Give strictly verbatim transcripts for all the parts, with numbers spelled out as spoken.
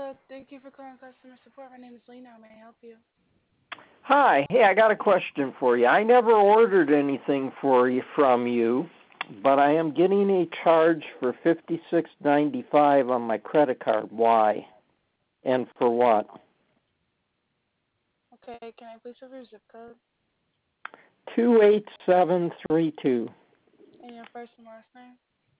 Hello, thank you for calling customer support. My name is Lena. How may I help you? Hi. Hey, I got a question for you. I never ordered anything for you from you, but I am getting a charge for fifty-six ninety-five on my credit card. Why? And for what? Okay, can I please have your zip code two eight seven three two. and your first and last name?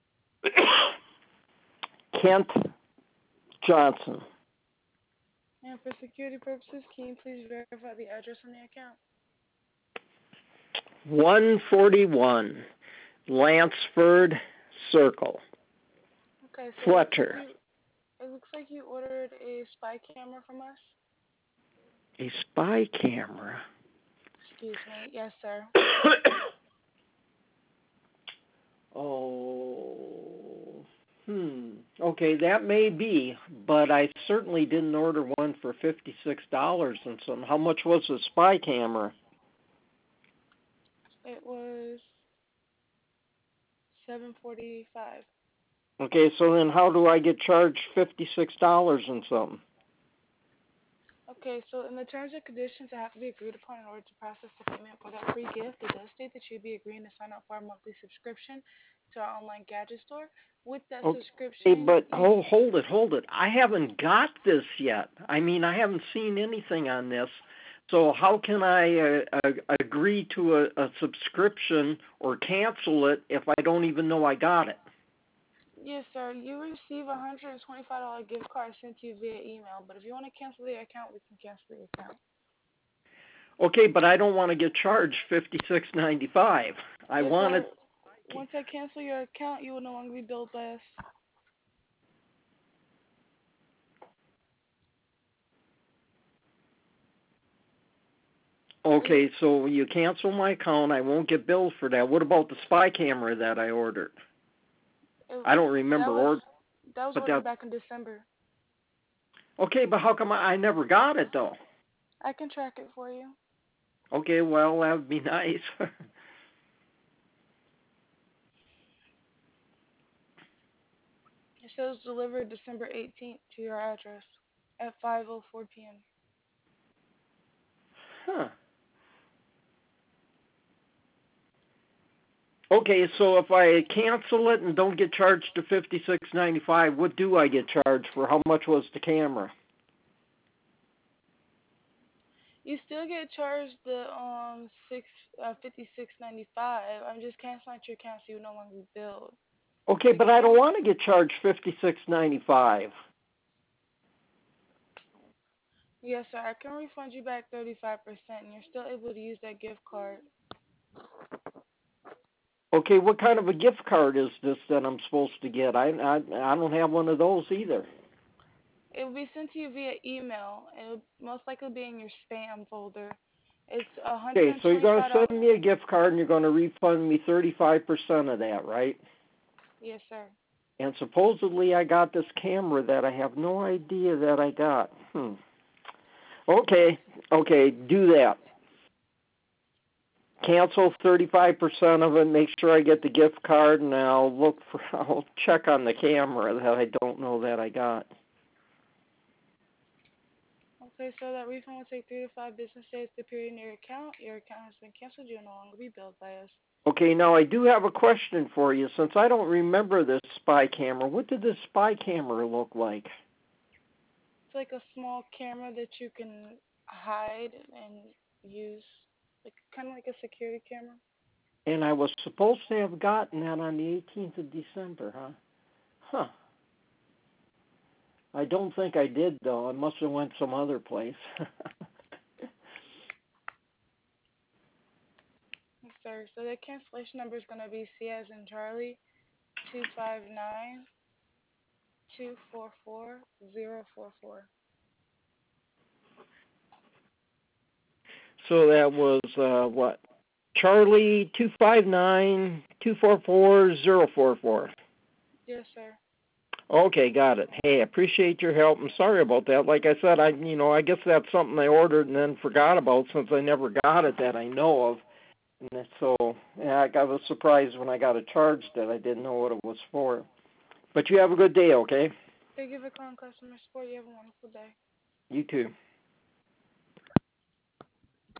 Kent Johnson. And for security purposes, can you please verify the address on the account? one forty-one Lansford Circle, Okay, so Fletcher. it looks, like you, it looks like you ordered a spy camera from us. A spy camera? Excuse me. Yes, sir. Oh, hmm. Okay, that may be, but I certainly didn't order one for fifty-six dollars and some. How much was the spy camera? It was seven forty-five. Okay, so then how do I get charged fifty-six dollars and something? Okay, so in the terms and conditions that have to be agreed upon in order to process the payment for that free gift, it does state that you'd be agreeing to sign up for our monthly subscription to our online gadget store. With that Okay, subscription, but you hold, hold it, hold it. I haven't got this yet. I mean, I haven't seen anything on this. So how can I uh, uh, agree to a, a subscription or cancel it if I don't even know I got it? yes, sir. You receive a one hundred twenty-five dollars gift card sent to you via email, but if you want to cancel the account, we can cancel the account. Okay, but I don't want to get charged fifty-six ninety-five. I Yes, want sir. it. Once I cancel your account, you will no longer be billed by us. Okay, so you cancel my account, I won't get billed for that. What about the spy camera that I ordered? It, I don't that remember was order, that was but ordered that. back in December. Okay, but how come I, I never got it though? I can track it for you. Okay, well that would be nice. It says delivered December eighteenth to your address at five oh four p.m. Huh. Okay, so if I cancel it and don't get charged to fifty-six ninety-five, what do I get charged for? How much was the camera? You still get charged the um six uh fifty six ninety five. I'm just canceling your account so you no longer be billed. Okay, We but can I don't cancel. want to get charged fifty-six ninety-five. Yes, sir. I can refund you back thirty five percent, and you're still able to use that gift card. Okay, what kind of a gift card is this that I'm supposed to get? I I, I don't have one of those either. It will be sent to you via email. It will most likely be in your spam folder. It's a hundred Okay, and so you're twenty going five to dollars. send me a gift card and you're going to refund me thirty-five percent of that, right? Yes, sir. And supposedly I got this camera that I have no idea that I got. Hmm. Okay, okay, do that. Cancel thirty-five percent of it, make sure I get the gift card, and I'll look for, I'll check on the camera that I don't know that I got. Okay, so that refund will take three to five business days to appear in your account. Your account has been canceled. You'll no longer be billed by us. Okay, now I do have a question for you. Since I don't remember this spy camera, what did this spy camera look like? It's like a small camera that you can hide and use, like kind of like a security camera. And I was supposed to have gotten that on the eighteenth of December, huh? Huh. I don't think I did, though. I must have went some other place. Yes, sir. So the cancellation number is going to be C as in Charlie, two five nine two four four zero four four. So that was, uh, what? Charlie two five nine two four four zero four four. Yes, sir. Okay, got it. Hey, I appreciate your help. I'm sorry about that. Like I said, I you know I guess that's something I ordered and then forgot about since I never got it that I know of. And so yeah, I got was surprised when I got a charge that I didn't know what it was for. But you have a good day, okay? Thank you for calling customer support. You have a wonderful day. You too.